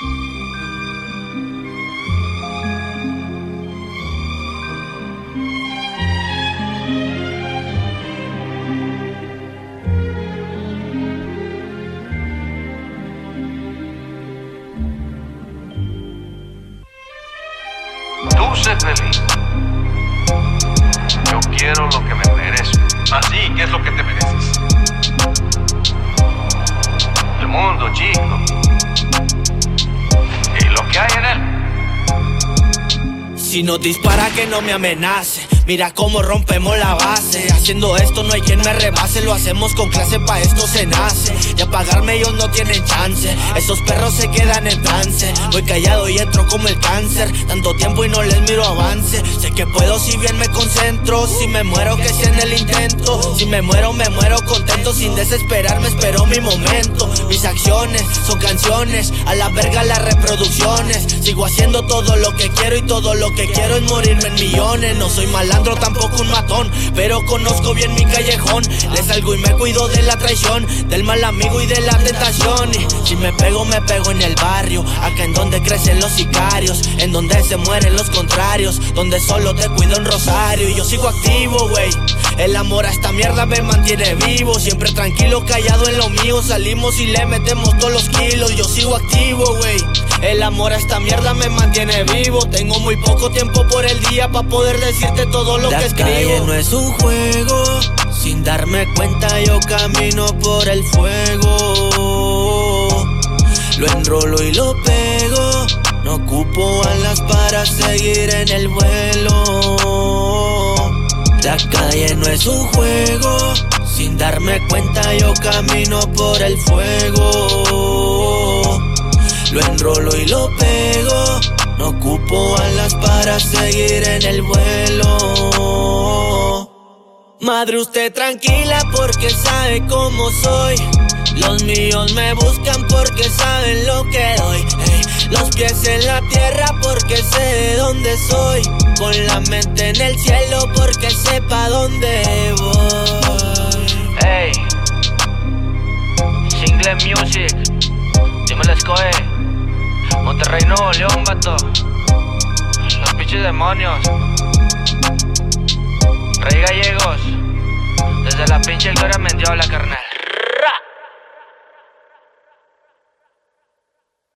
Tú sé feliz. Yo quiero lo que me merezco. Así, ¿qué es lo que te mereces? El mundo, chico. Y lo que hay en él. Si nos dispara que no me amenace. Mira cómo rompemos la base. Haciendo esto no hay quien me rebase. Lo hacemos con clase, pa' esto se nace. Y apagarme ellos no tienen chance. Esos perros se quedan en trance. Voy callado y entro como el cáncer. Tanto tiempo y no les miro avance. Sé que puedo si bien me concentro. Si me muero que sea en el intento. Si me muero contento. Sin desesperarme espero mi momento. Mis acciones son canciones. A la verga las reproducciones. Sigo haciendo todo lo que quiero. Y todo lo que quiero es morirme en millones. No soy malandro, tampoco un matón, pero conozco bien mi callejón. Le salgo y me cuido de la traición, del mal amigo y de la tentación. Y si me pego en el barrio. Acá en donde crecen los sicarios, en donde se mueren los contrarios, donde solo te cuido en Rosario. Y yo sigo activo, wey. El amor a esta mierda me mantiene vivo. Siempre tranquilo, callado en lo mío. Salimos y le metemos todos los kilos. Yo sigo activo, wey. El amor a esta mierda me mantiene vivo. Tengo muy poco tiempo por el día pa' poder decirte todo lo que escribo. La calle no es un juego. Sin darme cuenta yo camino por el fuego. Lo enrolo y lo pego. No ocupo alas para seguir en el vuelo. La calle no es un juego. Sin darme cuenta yo camino por el fuego. Lo enrolo y lo pego. No ocupo alas para seguir en el vuelo. Madre, usted tranquila porque sabe cómo soy. Los míos me buscan porque saben lo que doy. Ey, los pies en la tierra porque sé de dónde soy. Con la mente en el cielo porque sepa dónde voy. Hey, Single Music, dímelo, escoge. Monterrey, Nuevo León, vato. Los pinches demonios. Rey Gallegos, desde la pinche Gloria Mendiola, carnal.